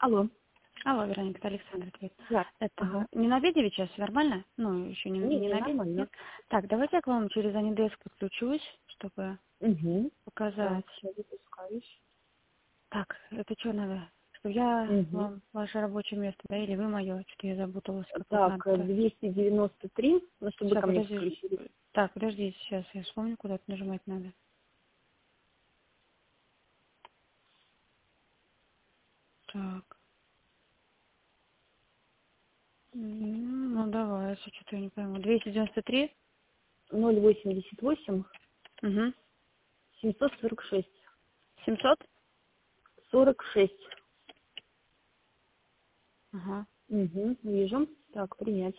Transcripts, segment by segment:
Алло. Алло, Вероника, это Александр ответ. Да. Это Ага. не на обеде сейчас, все нормально? Ну, еще не Не, на обед? нормально. Нет? Так, давайте я к вам через Анидеск подключусь, чтобы Угу. показать. Так, сейчас запускаюсь. Так, это что надо? Что я Угу. вам ваше рабочее место, да, или вы мое? Что-то я запуталась, как вот Так, надо-то. 293, ну, чтобы вы Сейчас, ко мне подожди. подключились. Так, подождите, сейчас я вспомню, куда это нажимать надо. Так. Ну, давай, если что-то я не пойму. 293? 088 Угу. 746. 700? 46. Ага. Угу. Вижу. Так, принять.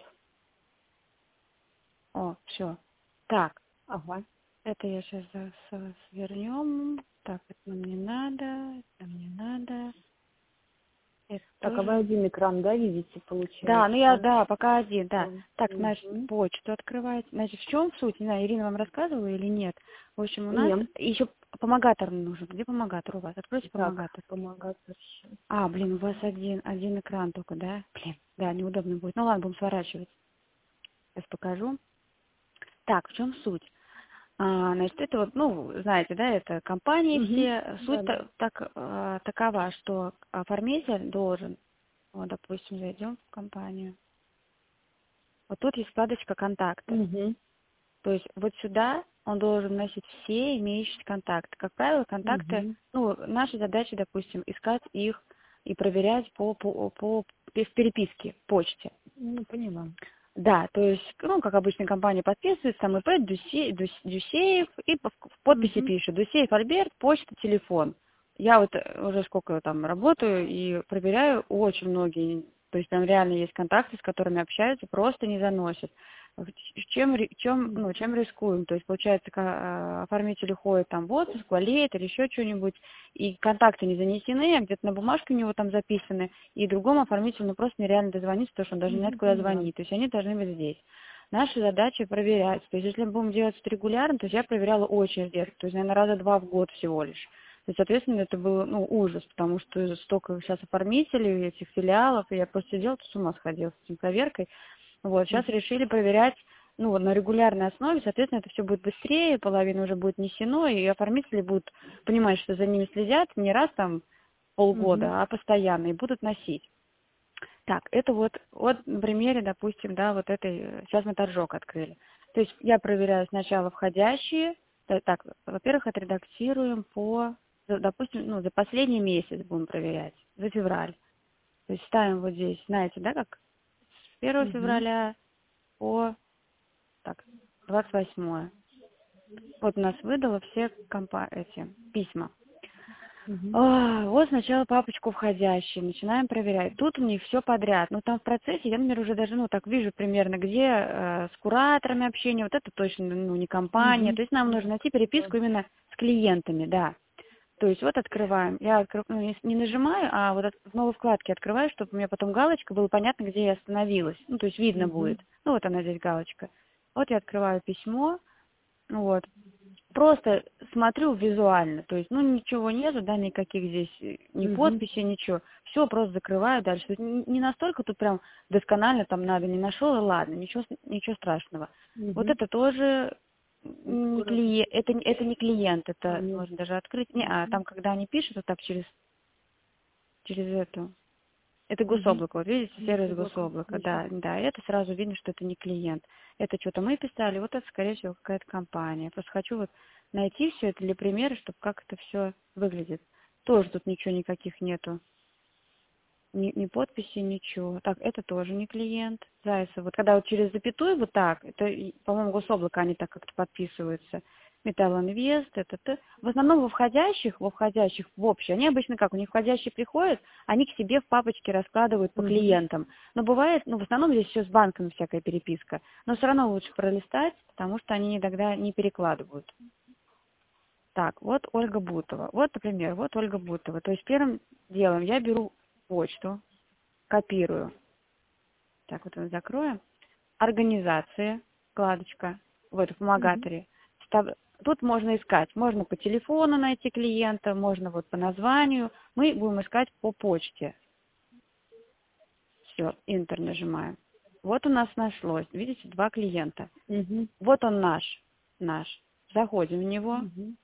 О, все. Так. Ага. Это я сейчас свернем. Так, это нам не надо, это нам не надо. Это Так, а вы тоже. один экран, да, видите, Да, ну я, получается? да, пока один, да. Так, значит, Угу. почту открывать. Значит, в чем суть? Не знаю, Ирина вам рассказывала или нет. В общем, у нас Нет. еще помогатор нужен. Где помогатор у вас? Откройте Так, помогатор. помогаться сейчас. А, блин, у вас один экран только, да? Блин, да, неудобно будет. Ну ладно, будем сворачивать. Сейчас покажу. Так, в чем суть? Значит, это вот, ну, знаете, да, это компании Угу. все. Да, Суть да. такова, что оформитель должен, вот, допустим, зайдем в компанию. Вот тут есть вкладочка «Контакты». Угу. То есть вот сюда он должен вносить все имеющиеся контакты. Как правило, контакты, Угу. ну, наша задача, допустим, искать их и проверять в переписке, почте. Ну, поняла. Да, то есть, ну, как обычно, компания подписывается, там ИП, Дюсеев, и в подписи Угу. пишет Дюсеев Альберт, почта, телефон. Я вот уже сколько там работаю и проверяю, очень многие, то есть там реально есть контакты, с которыми общаются, просто не заносят. Чем рискуем? То есть, получается, оформитель уходит там в отпуск, болеет или еще что-нибудь, и контакты не занесены, а где-то на бумажке у него там записаны, и другому оформителю ну, просто нереально дозвониться, потому что он даже не знает, Угу. куда Поняла. звонить. То есть они должны быть здесь. Наша задача проверять. То есть если мы будем делать это регулярно, то есть я проверяла очень редко, то есть, наверное, раза 2 в год всего лишь. То есть, соответственно, это был ну, ужас, потому что столько сейчас оформителей, этих филиалов, и я просто сидела, с ума сходила с этим проверкой. Вот, сейчас решили проверять ну, вот на регулярной основе, соответственно, это все будет быстрее, половина уже будет несено, и оформители будут понимать, что за ними следят не раз там Угу. полгода, а постоянно, и будут носить. Так, это вот на примере, допустим, да, вот этой, сейчас мы торжок открыли. То есть я проверяю сначала входящие, так, во-первых, отредактируем допустим, ну, за последний месяц будем проверять, за февраль. То есть ставим вот здесь, знаете, да, как с 1 Угу. февраля по, так, 28. Вот у нас выдало все эти письма. Угу. Вот сначала папочку входящие, начинаем проверять. Тут у них все подряд. Но там в процессе я, например, уже даже, ну, так вижу примерно, где с кураторами общение, вот это точно, ну, не компания. Угу. То есть нам нужно найти переписку именно с клиентами, да. То есть вот открываем. Я не нажимаю, а вот в новой вкладке открываю, чтобы у меня потом галочка, было понятно, где я остановилась. Ну, то есть видно Угу. будет. Ну, вот она здесь галочка. Вот я открываю письмо, вот. Просто смотрю визуально, то есть, ну, ничего нету, да, никаких здесь, ни Угу. подписей, ничего. Все, просто закрываю дальше. То есть не настолько тут прям досконально там надо, не нашел, и ладно, ничего страшного. Вот Угу. это тоже не Скоро. клиент, это не клиент, это Нет. можно даже открыть. Не, а там, когда они пишут, вот так через эту. Это Угу. гособлако, вот видите, Есть сервис облако. гособлака, Вижу. да, да, это сразу видно, что это не клиент. Это что-то мы писали, вот это, скорее всего, какая-то компания. Просто хочу вот найти все это для примера, чтобы как это все выглядит. Тоже тут ничего никаких нету, ни подписи, ничего. Так, это тоже не клиент. Зайцев. Вот когда вот через запятую вот так, это, по-моему, гособлако, они так как-то подписываются. Металлинвест, В основном во входящих в общее. Они обычно как, у них входящие приходят, они к себе в папочке раскладывают по Угу. клиентам. Но бывает, ну, в основном здесь все с банками всякая переписка. Но все равно лучше пролистать, потому что они иногда не перекладывают. Так, вот Ольга Бутова. Вот, например, вот Ольга Бутова. То есть первым делом я беру почту, копирую. Так, вот мы закроем. Организация, вкладочка, вот в Угу. помогаторе. Тут можно искать. Можно по телефону найти клиента, можно вот по названию. Мы будем искать по почте. Все, Enter нажимаем. Вот у нас нашлось, видите, 2 клиента. Угу. Вот он наш. Заходим в него, Угу.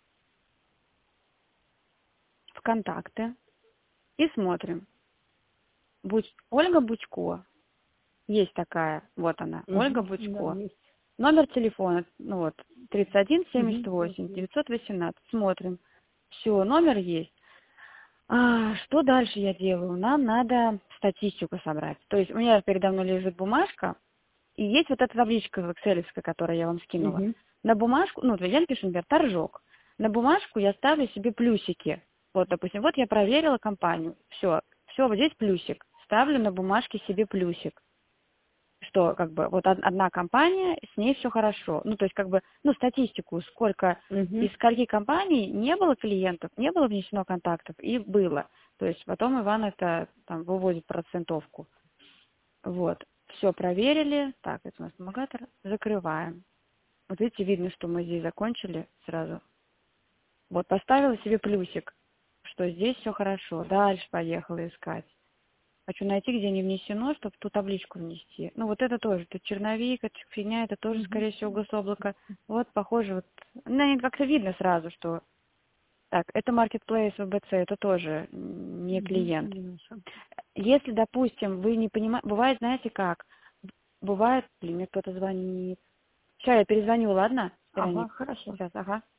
в контакты и смотрим. Ольга Бучко. Есть такая, вот она, Ольга Бучко. Да, есть. Номер телефона, 31 Угу. 78 918. Смотрим. Все, номер есть. Что дальше я делаю? Нам надо статистику собрать. То есть у меня передо мной лежит бумажка, и есть вот эта табличка экселевская, которую я вам скинула. Угу. На бумажку, я напишу, например, торжок. На бумажку я ставлю себе плюсики. Вот, допустим, вот я проверила компанию. Все, вот здесь плюсик. Ставлю на бумажке себе плюсик. Что, вот одна компания, с ней все хорошо. То есть, статистику, сколько, из скольки компаний не было клиентов, не было внесено контактов, и было. То есть, потом Иван это там выводит процентовку. Вот. Все проверили. Так, это у нас помогатор. Закрываем. Вот видите, видно, что мы здесь закончили сразу. Вот, поставила себе плюсик, что здесь все хорошо. Дальше поехала искать. Хочу найти, где не внесено, чтобы ту табличку внести. Вот это тоже. Тут черновик, это фигня, это тоже, скорее всего, гособлако. Вот, похоже, как-то видно сразу, что... Так, это Marketplace ВБЦ, это тоже не клиент. Если, допустим, вы не понимаете... Бывает, знаете как? Бывает... мне кто-то звонит. Сейчас я перезвоню, ладно? Ага, хорошо. Сейчас, ага.